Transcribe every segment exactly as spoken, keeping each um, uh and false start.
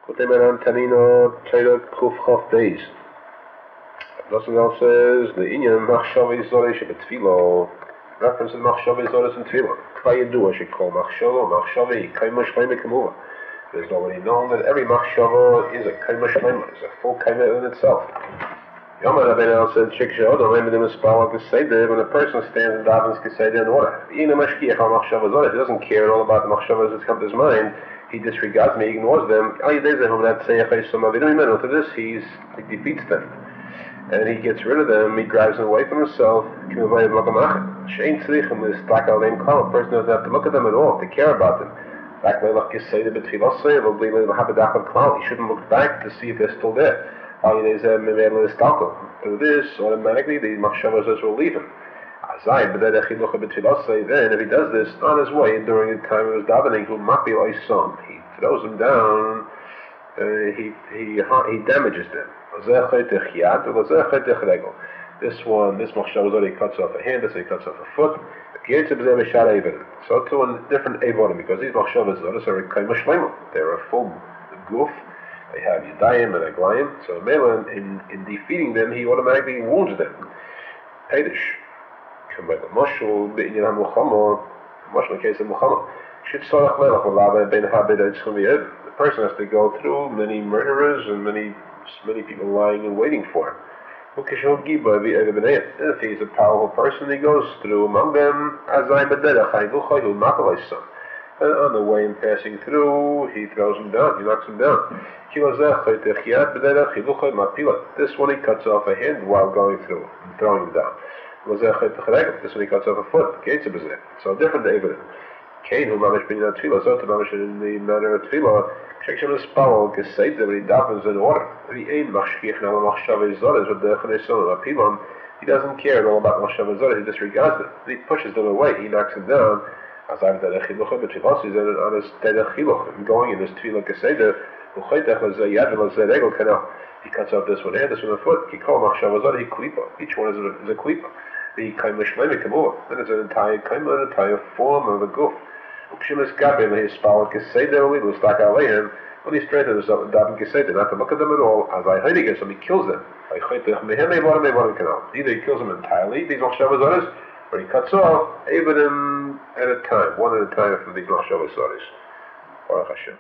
Kutemeran Tanino Teda Kuf Chof Days. Nothing else says the Inyan Machshavi Zoresh Betfilo. Reference to Machshavi Zoresh and Tfilo. Kvayidu, I should call Machshavo, Machshavi, Kaimush Kaimikamuva. It is already known that every Machshavo is a Kaimush Kaima, is a full Kaima in itself. Yomar Rabbeinu said, Shiksha Odom, Emedim Espala Geseder, when a person stands and davens Geseder in order. Ina Mashkiach Machshava Zoresh, he doesn't care at all about the Machshavas that come to his mind. He disregards them, he ignores them. To this, he's, he defeats them. And he gets rid of them, he drives them away from himself. A person doesn't have to look at them at all, to care about them. He shouldn't look back to see if they're still there. Through this, automatically the machshavas will leave him. Then, if he does this on his way during the time of his davening, he throws them down, uh, he, he, he damages them. This one, this machshavas already cuts off a hand, this he cuts off a foot. So to a different avodim, because these machshavas are a they're a full goof. They have yadayim and aglayim. So in, in defeating them, he automatically wounds them. Pedish. Moshe, in the case of Muhammad, the person has to go through many murderers and many many people lying and waiting for him. If he's a powerful person, he goes through among them. And on the way in passing through, he throws him down, he knocks him down. This one he cuts off a hand while going through and throwing him down. This one he cuts off a foot. So different David. Cain who mamish bin in tefillah, so to mamish in the manner of tefillah. Shekshem is spawel geseder when he davens in order. He ain't machshich now machshavei zodes with the cheneson of pilon. He doesn't care at all about machshavei zodes. He disregards them. He pushes them away. He knocks them down. As I'm the chiluch of tefillah, he's on his tefillah chiluch and going in his tefillah geseder. Uchaytech was a yad was a regel canal. He cuts off this one hand, this one a foot. He called machshavei zodes. He klipa. Each one is a, is a klipa. The kaimish lemikamu. That is an entire kaima, an entire form of a goof. Ukshimis gabim his spawel geseder we will stack aleihem. When he strengthens himself and daven geseder, not to look at them at all. As I heard against him, he kills them. Either he kills them entirely, these machshavei zodes, or he cuts off even at a time, one at a time from these machshavei zodes. Baruch Hashem.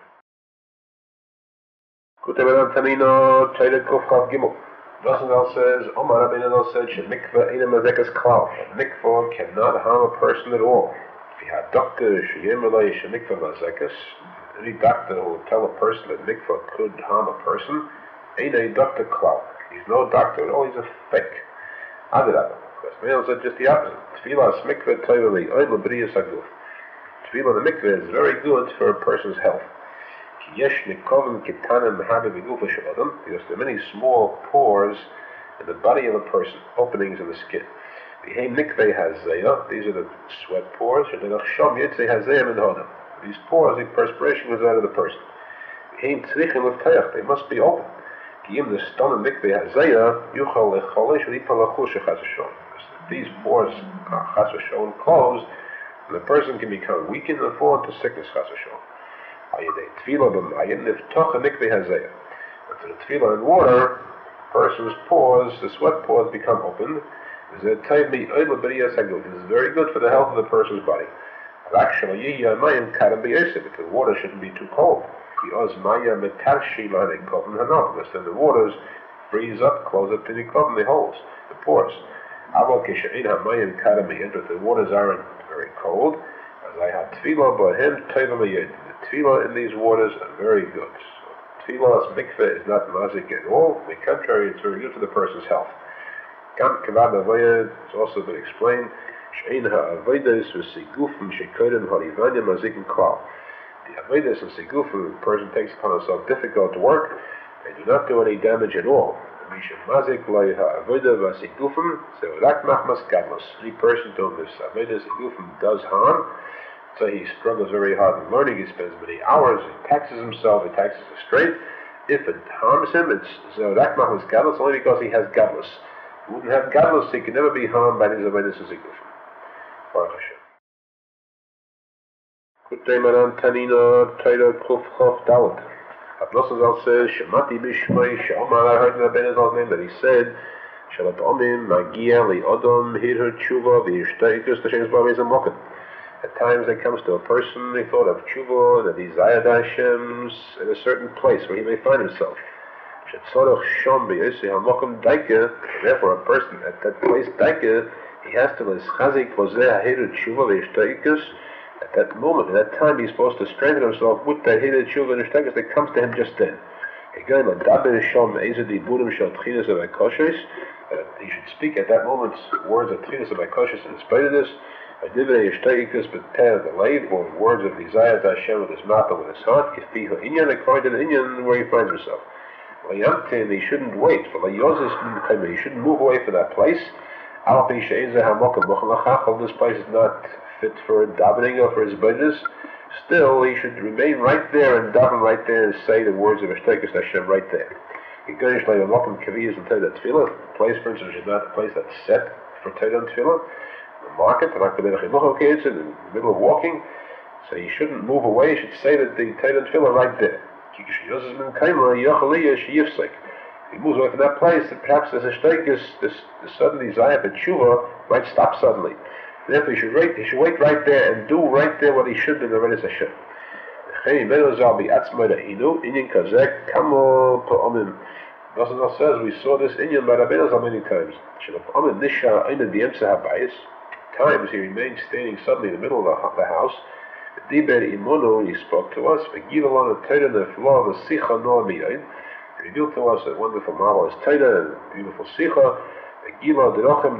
Kutemeran Tamino Teda Kuf Chav Gimel. Rosenthal says, Omar Rabbeinu said, Shemikveh ina mazekas klal. A mikvah cannot harm a person at all. If you have doctor, sheyem relay shemikveh mazekas, any doctor who will tell a person that mikvah could harm a person, ain't a doctor klal. He's no doctor at all, he's a fake. Adirabah. Rosenthal said just the opposite. Tefillah mikveh toiveli, oid lebriyas aguf. Tefillah the mikveh is very good for a person's health. Because there are many small pores in the body of a person, openings in the skin. These are the sweat pores. These pores, the perspiration goes out of the person. They must be open. These pores are closed, and the person can become weakened and fall into sickness. If the tefillah in water, a person's pores, the sweat pores become open. This is very good for the health of the person's body. Actually, the water shouldn't be too cold. Because then the waters freeze up, close up to the holes, the pores. If the waters aren't very cold, as I have tefillah, but him tefillah in these waters are very good. So, tefillah's mikveh is not mazik at all. On the contrary, it's very good for the person's health. It's also been explained. The avodas and sigufim, the person takes upon himself difficult work, they do not do any damage at all. Any person doing this avodas sigufim does harm. So he struggles very hard in learning, he spends many hours, he taxes himself, he taxes his strength. If it harms him, it's Zorakmach was gadlus only because he has gadlus. He wouldn't have gadlus, he can never be harmed by these avodas and sigufim. Baruch Hashem. Kutei Maran Tanina Teda Kuf Chof Dalet. Abnosazal says, Shemati Bishmai, Shomar, I heard in Rabbeinu Zal's name that he said, Shalat Omim, Magia, Li Odom, Hirher Tshuva, V'yishtaikus, Tashem Zbav Ezamokim. At times it comes to a person, he thought of Tshuva, the desire to Hashem's in a certain place where he may find himself. Shetzorach Shom B'yosei HaMokim Daike, therefore a person at that place, Daike, he has to L'schazik Vozeh HaHirher Tshuva, V'yishtaikus. At that moment, at that time, he's supposed to strengthen himself with that Hirher Tshuva and Ishtakus that comes to him just then. Again, he should speak at that moment words of Tchinas of Ekoshes in spite of this. Or words of desire to Hashem with his mouth and with his heart, according to the Inyan where he finds himself. He shouldn't wait. He shouldn't move away from that place. This place is not fit for davening or for his business. Still, he should remain right there and daven right there and say the words of Ishtakus Hashem right there. The place, for instance, is not a place that's set for Torah and Tefillah. The market, in the middle of walking, so he shouldn't move away. He should say that the Torah and Tefillah right there. If he moves away from that place, then perhaps this Ishtakus, this, this sudden desire for Tshuva, might stop suddenly. Therefore, he should, wait, he should wait right there and do right there what he should do in the Avodas Hashem. Rasul says we saw this inyan by Rabbeinu Zal many times. Times he remained standing suddenly in the middle of the house. He spoke to us. He revealed to us a wonderful, marvelous Torah and beautiful Sicha. He revealed to us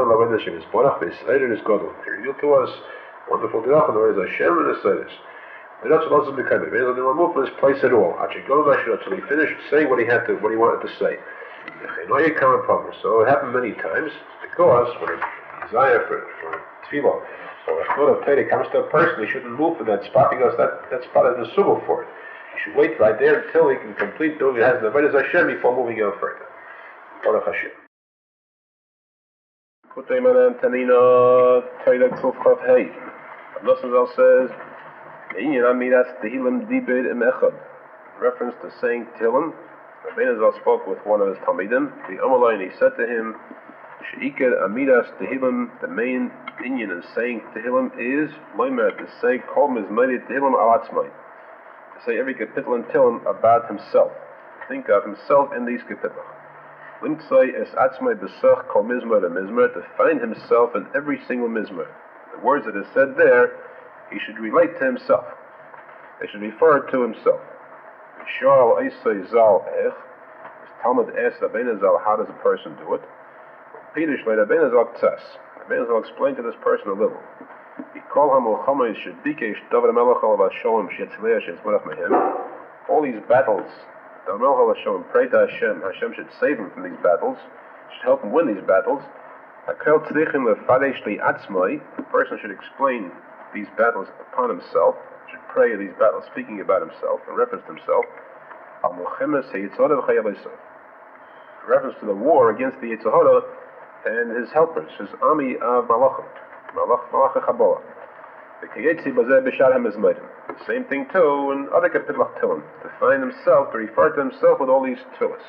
wonderful Derach and the ways Hashem and the Seiris. The Rasul doesn't become it. He doesn't remove from this place at all. Until he finished saying what he had to, what he wanted to say. So it happened many times because when a desire for, for tefillah or a thought of Torah comes to a person, he shouldn't move from that spot because that, that spot is a sugal for it. He should wait right there until he can complete doing it has the Avodas Hashem before moving on further. Baruch Hashem. Kutayman Antanina Torah Kuf Chav Hey. Abnosazal says, reference to saying Tehillim, Rabbeinu Zal spoke with one of his Talmidim, the Amalai, and he said to him, Sheikar Amidas Tehillim, the main inyan in saying Tehillim is, Loimer, to say Kol Mizmari Tehillim Al Atzmai, to say every kapitel in Tehillim about himself, think of himself in these kapitels. Limtzai Es Atzmai Besach Kol Mizmar Mizmar, to find himself in every single Mizmar. The words that are said there, he should relate to himself. They should refer to himself. Shal Eisai Zal Ech. His Talmud asks Rabbeinu Zal, how does a person do it? Pirish le Rabbeinu Zal Tzas. Rabbeinu Zal explained to this person a little. All these battles, pray to Hashem. Hashem should save him from these battles. Should help him win these battles. A person should explain these battles upon himself, should pray these battles speaking about himself, in reference to himself, reference to the war against the Yetzer Hara and his helpers, his army of Malachim, Malach Chabolah. The same thing too in other kapitel of Tehillim, to find himself, to refer to himself with all these tefillas.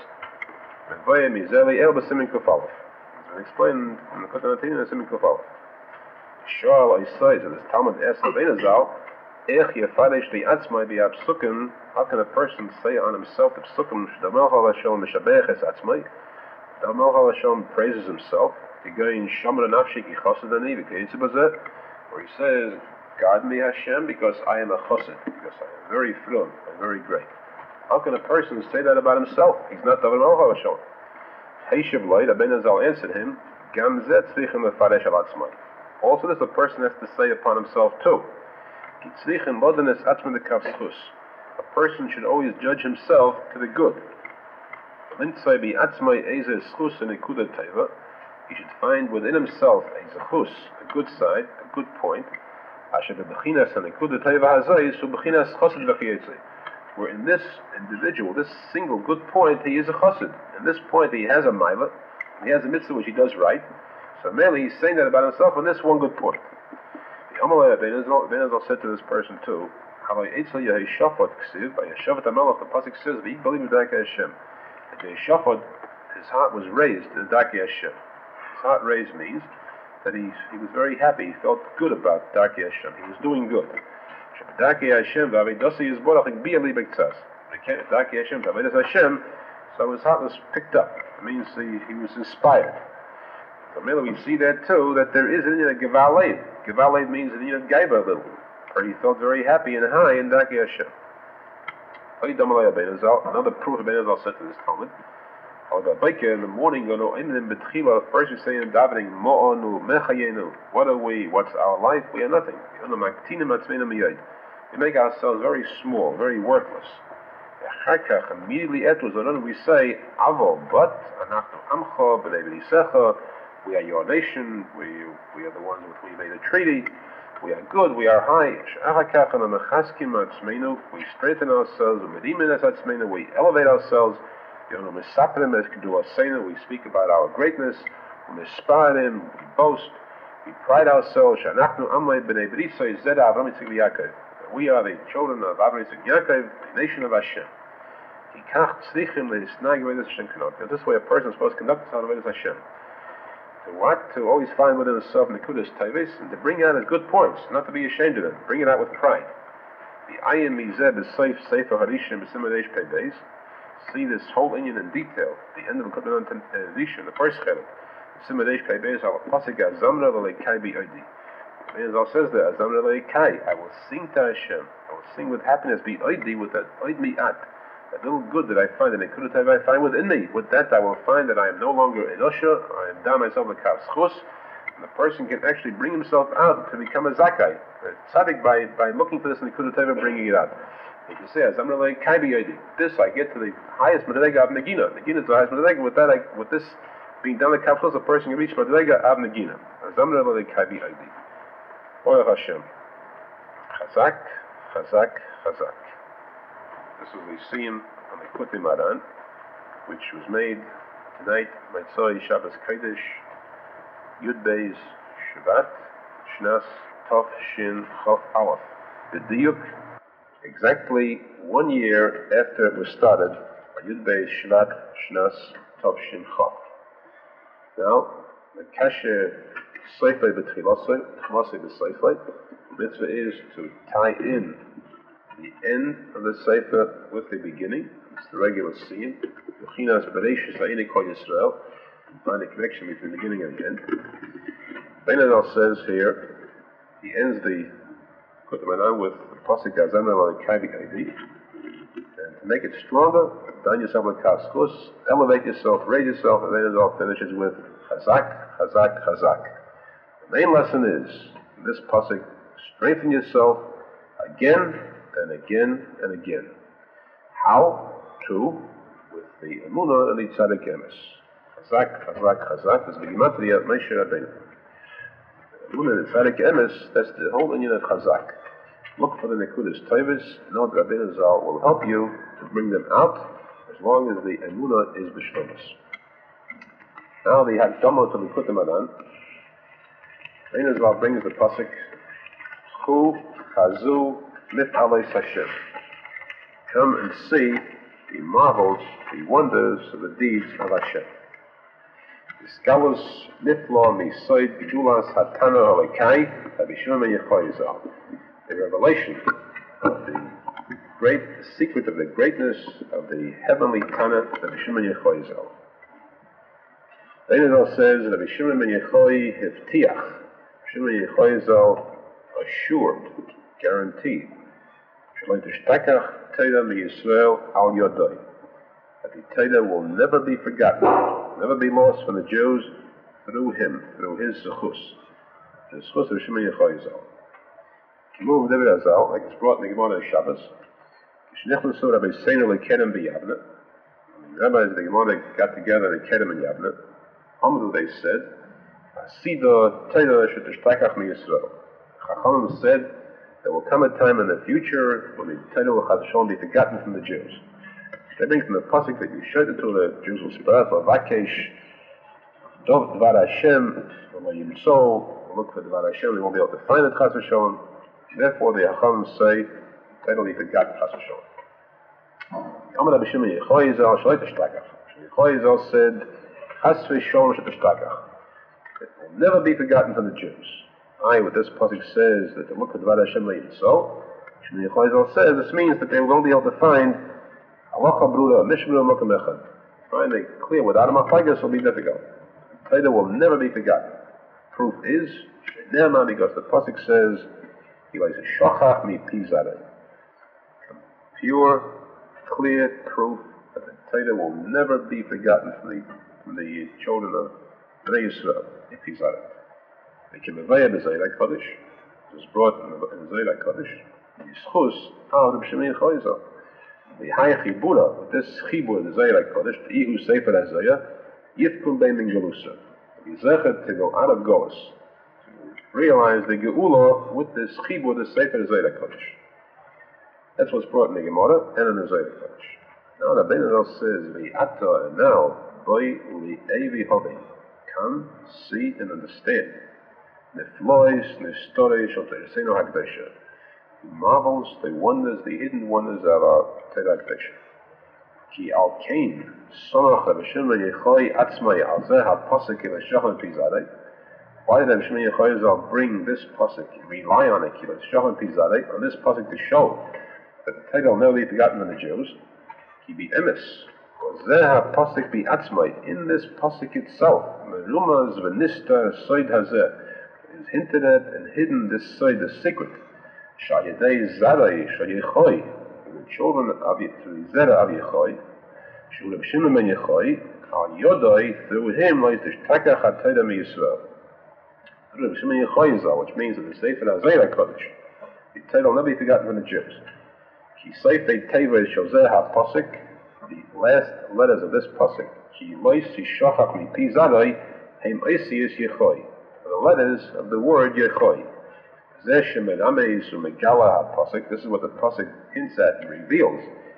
It's explained in the Kotan Atin and Simin Kufal. Shal Isai, and this Talmud asks Rabbeinu Zal, Ech Yefadesh Li Atzmai Bi Psukim, how can a person say on himself the Psukim, Sh'damel Hal Hashem Mishabech Es Atzmai, Damel Hal Hashem praises himself, Yigayin Shamra Nafshi Ki Chosedani V'Keitzeh Bazeh, where he says, guard me Hashem, because I am a chosed, because I am very frum, and very great. How can a person say that about himself? He's not Damel Hal Hashem. Heishiv Loy, Rabbeinu Zal answered him, Gam Zeh Tzrichim Lefadesh Al Atzmai. Also this a person has to say upon himself too. A person should always judge himself to the good. He should find within himself a zechus, a good side, a good point. Where in this individual, this single good point, he is a chassid. In this point he has a milah, he has a mitzvah which he does right. So merely he's saying that about himself on this one good point. The Amalei Rabbeinu Zal said to this person too, Haloi Eitzel Yehi Shafot Ksiv, by Yeshavat HaMelech, the Pasuk says, V'ik Balim B'Darkei Hashem. That Yeshafot, his heart was raised in Darkei Hashem. His heart raised means that he, he was very happy, he felt good about Darkei Hashem, he was doing good. Darkei Hashem, V'Avedosei Yizborach Ikbi Ali B'Ktzas. Darkei Hashem, V'Avedas Hashem, so his heart was picked up. It means he, he was inspired. So maybe we see that too, that there is an Inyan Gevaleid. Gevaleid means an Inyan Gaiba a little. Or he felt very happy and high in Darkei Hashem. Another proof of Ben Azal said to this Talmud. In the morning, first we say in davening, what are we? What's our life? We are nothing. We make ourselves very small, very worthless. Immediately afterwards, we say, but we are your nation, we, we are the ones with whom we made a treaty, we are good, we are high. We strengthen ourselves, we elevate ourselves. We speak about our greatness, we boast, we pride ourselves. We are the children of Avraham and Yaakov, the nation of Hashem. This way a person is supposed to conduct himself with Hashem. To what? To always find within himself Nekudas Taivis and to bring out his good points, not to be ashamed of them, bring it out with pride. The Ayin Mizeb is Seif Sefer Harishim B'Simadesh Peibeis. See this whole Indian in detail. The end of the Kutban Harishim, the first chelik. B'Simadesh Peibeis al Pasik Azamra L'Leikai B'Oidi. It says there, Azamra L'Leikai, I will sing to Hashem. I will sing with happiness B'Oidi with that Oid Mi'at. That little good that I find, and Nekudas I find within me. With that I will find that I am no longer Enosha, I am down myself a Kavschus, and the person can actually bring himself out to become a Zakai, a tzaddik, by, by looking for this Nekudas bringing it out. You can say, Azamra L'Leikai B'Oidi. This I get to the highest Madrega of Nagina. Nagina is the highest Madrega. With that, I, with this being done a Kavschus, a person can reach Madrega of Nagina. Azamra L'Leikai B'Oidi. Oya Hashem. Chazak, Chazak, Chazak. This is the Siyum on the Kuti Maran, which was made tonight, Maitzoi Shabbos Kodesh, Yud Beis Shabbat, Shnas Tov Shin Chof Aleph. The Diyuk, exactly one year after it was started, Yud Beis Shabbat, Shnas Tov Shin Chof. Now, the Kasher Seifei B'Tchilasei, Tchilasei B'Seifei, the mitzvah is to tie in the end of the Sefer with the beginning. It's the regular scene. The Chinas Bereshis Ha'inei Kol Yisrael. Find a connection between the beginning and the end. Ben Azal says here, he ends the Kutman with the Pasuk Azamra L'Leikai B'Oidi. And to make it stronger, don yourself with Kavschus, elevate yourself, raise yourself, and Ben Azal finishes with Chazak, Chazak, Chazak. The main lesson is, in this Pasuk, strengthen yourself again and again and again. How? True, with the Emunah and the Tzaddik Emes. Chazak, Chazak, Chazak is the Gematria Moshe Rabbeinu. The Emunah and the Tzaddik Emes, that's the whole Indian of Chazak. Look for the Nekudas Taivis, know that Rabbeinu Zal will help you to bring them out as long as the Emunah is B'Shlomus. Now the Hakdama to the Kuti Maran, Rabbeinu Zal brings the Pasuk, Hu Chazu Mif'alei Hashem. Come and see the marvels, the wonders of the deeds of Hashem. Iskalus Nifla Misoid Gedulas Hatana Halekai Abishum Yechoyzal. The revelation of the great the secret of the greatness of the heavenly Tana of Abishum Yechoyzal. Then it says that Abishum Yechoy Hiftiach. Abishum Yechoyzal assured, guaranteed. That the Torah will never be forgotten, never be lost from the Jews through him, through his zechus. The zechus of Shimon Yechoyzal. Kimu David Azal, like it's brought in the Gemara of Shabbos. Kishnechlusu Rabbi Seinu leKedem b'Yavne. The rabbis of the Gemara got together in Kedem and Yavne. Amru, they said, Asida Torah shetishtachach miYisrael. Chachamim said, there will come a time in the future when the Torah will be forgotten from the Jews. They bring from the pasuk that you showed it to the Jews will spread for Vakesh, Dov Dvar Hashem, Yimso, look for Dvar Hashem, they won't be able to find it Chas v'Sholom. Therefore the Chachamim say Title be forgotten, Chas v'sholem. Amar Rabbi Shimon Yechoyzel shloit hashtakach. Yechoyzel said, Chas v'sholem shloit hashtakach. It will never be forgotten from the Jews. I, what this pasuk says, that the look of Dvar Hashem le'yinso, Shimon Yechoyzel says, this means that they will only be able to find halacha brura, mishmur mokum echad. Find it clear without a machlokes will be difficult. Torah will never be forgotten. Proof is, She'ne'emar, because the pasuk says, he was a shachach mi pi zarei. Pure, clear proof that the Torah will never be forgotten from the, from the children of Bnei Yisrael, mi pi zarei. The Kimavaya b'Zayra Kodesh was brought in the Zayra Kodesh. Yischus al Reb Shimon Yechoyzel. The high chibura, with this chibur, the Zayra Kodesh, the Ihu Sefer HaZayah, Yifkum Bein Min Gelusa. Yizechet to go out of Golus, to realize the Geula with this chibur, the Sefer HaZayra Kodesh. That's what's brought in the Gemara and in the Zayra Kodesh. Now the Benadal says, V'ata, and now, Boi U'Evi Hobi, come, see, and understand. Neflois, Nestorei, Shal Tereseno HaKdesha. The marvels, the wonders, the hidden wonders of our Torah HaKdesha. Ki al kain, Sonach Rabbi Shimon Yechoy Atzmai al Zeh HaPosek Yevashachon Pi Zarei. Why did Rabbi Shimon Yechoy bring this Posek, rely on it, Yevashachon Pi Zarei, on this Posek to show that the Torah will never be forgotten by the Jews? Ki be emes, Zeh HaPosek Bi Atzmai, in this Posek itself, Merumaz V'Nistar Soid Hazeh, is hinted at and hidden this side, the secret. Shayadei Zarei Shayechoy, the children of Zera of Yechoy, Shul Reb Shimon ben Yechoy, Al Yodai, through him lies the Shtakach HaTorah Mi Yisrael. Reb Shimon Yechoy, which means that the Sefer HaZayra Kodesh, the Torah will never be forgotten from the Jews. Ki Sefer Teva Shozeh HaPosek, the last letters of this Posek, Ki Loisi Shachach Mi Pi Zarei, Heim Oisius Yechoy. The letters of the word Yechoy. This is what the Pasuk hints at and reveals.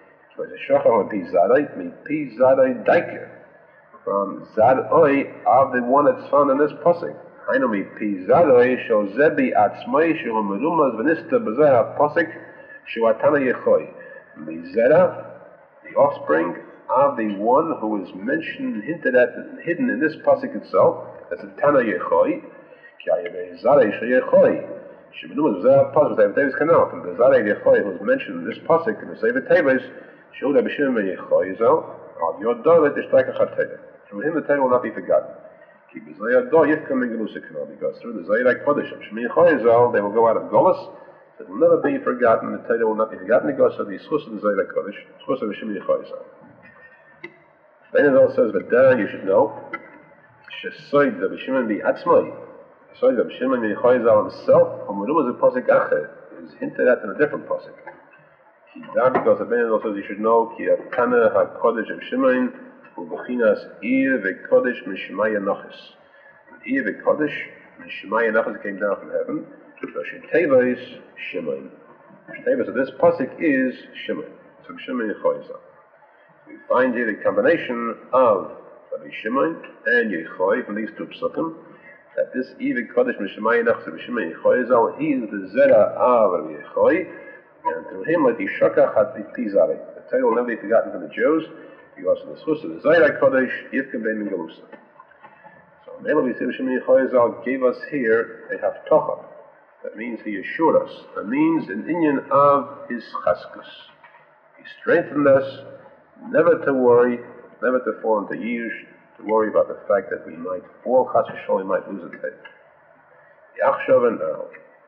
From Zadoi of the one that's found in this Pasuk. The offspring of the one who is mentioned, hinted at, and hidden in this Pasuk itself. That's a Tana Yechoy. Shemenum is a pasuk that Davis canal from the Zarei Yechoy who is mentioned in this pasuk in the Sefer Teves. Showed Rabbi Shimon ben Yechoy al Yodor the Shtakach HaTorah. Through him the Torah will not be forgotten. Keep his Yodor Yifkam Min Gelusa canal, because through the Zayra Kodesh of Shimon Yechoy they will go out of Golus. It will never be forgotten. The Torah will not be forgotten because of the Schus of the Zayra Kodesh, Schus of Shimon Yechoy. Then it also says, but there you should know, Shesoid Rabbi Shimon bi Atzmai. So Rabbi Shimon ben Yechoy himself, Hamurum is a pasuk acher, is hinted at in a different pasuk. Because the Ben also says you should know Ki Atana HaKodesh of Shimon U'Bechinas Ir VeKodesh Mishmaya Nochis. Ir VeKodesh Mishmaya Nochis came down from heaven. Rosh Teva is Shimon. Teva, so this pasuk is Shimon. So Shimon Yechoy. We find here the combination of Rabbi Shimon and Yechoy from these two psukim. That this Ivik Kodesh Mishmai Nachs of Shimon Yechoy, he is the Zera of Rabbi Yechoy, and through him like the Shakach Hat Pi Zarei. The Torah will never be forgotten from the Jews, because of the Schus of the Zayra Kodesh, Yifkam Bein Min Gelusa. So Mela we see Shimon Yechoy gave us here a Haftocha. That means he assured us. That means an inyan of his Chaskus. He strengthened us never to worry, never to fall into Yish, to worry about the fact that we might fall, chas v'sholem, we might lose a faith. Yachshav and now.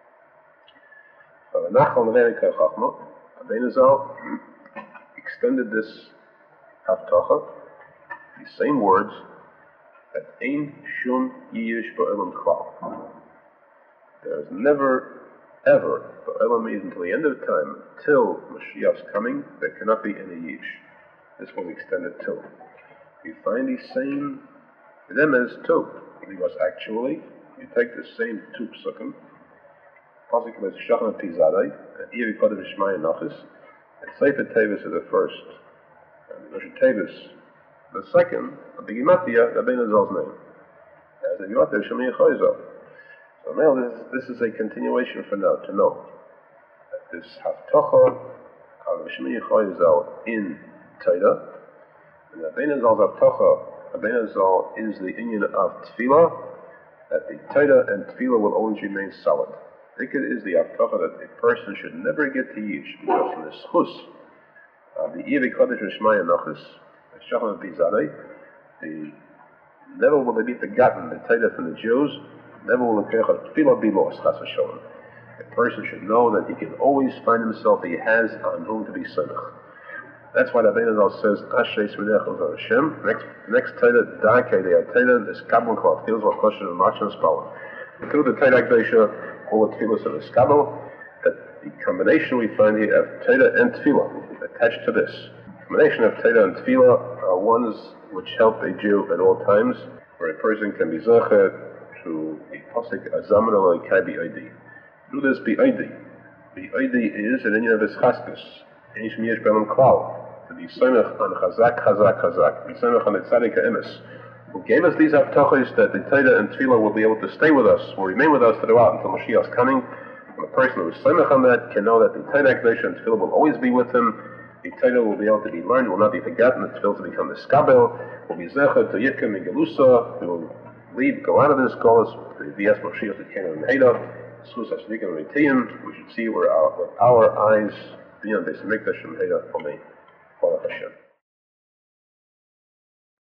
So the Nachal Nevei Chachma, Rabbeinu Zal extended this haftacha, these same words, that Ein Shum Yish Ba'elam Klal. There is never, ever, Ba'elam means until the end of time, until Mashiach's coming, there cannot be any Yish. This was extended too. We find these same dilemmas too, because actually, you take the same two psukim, Pasuk is Shachna Pi Zarei, and Iri Kodesh Mishmai Nachis, and Sefer Tevis is the first, and Rosh Tevis the second, and the Gematria, Rabbeinu Zal's name, as the Gematria Shemini Yechoy Zal. So now this, this is a continuation for now, to know that this Haftocha, Al-Mishmi Choyzal in Teda, and Rabbeinu Zal's Haftocha, Rabbeinu Zal is the union of Tefillah, that the Teda and Tefillah will always remain solid. I think it is the Haftocha that a person should never get to Yish, because in the Schus, uh, the Iri Kodesh Rishmaya Nochis, the Shachan Bizadeh, the never will they be forgotten, the Teda from the Jews, never will the Kirchah Tefillah be lost, Chas v'Sholem. A person should know that he can always find himself, he has on whom to be Samech. That's why the Rabbeinu Zal says, Ashrei Sminech L'Zor Hashem, next, next Teda, Da'akei De'ar Teda, this Kabbalah Klal Tefillah Zol Kosher and March and Spala. Through the Teda Gdosha, all the Tefillahs of the Kabbalah, that the combination we find here of Teda and Tefillah, attached to this. The combination of Teda and Tefillah are ones which help a Jew at all times, where a person can be Zecher to a Pasik Azaman Alai Kai B'Oidi. Do this B'Oidi. B'Oidi is an union of his Chaskes, Eish Miyesh Belam Klal, to be Samech on Chazak, Chazak, Chazak, be Samech on the Tzaddik HaEmes, who gave us these Haftochos that the Teda and Tefillah will be able to stay with us, will remain with us throughout until Mashiach's coming. And the person who is Samech on that can know that the Teda Gdosha and Tefillah will always be with him. The Teda will be able to be learned, will not be forgotten, the Tefillah will become the Skabel, will be Zecher to Yitkim and Gelusa, who will leave, go out of this Golas, the V S Mashiach, the Kenan and Heda, Sus HaShnikim and Ritiyim, we should see where our, with our eyes, beyond this Mikdash and Heda, Amen. Baruch Hashem.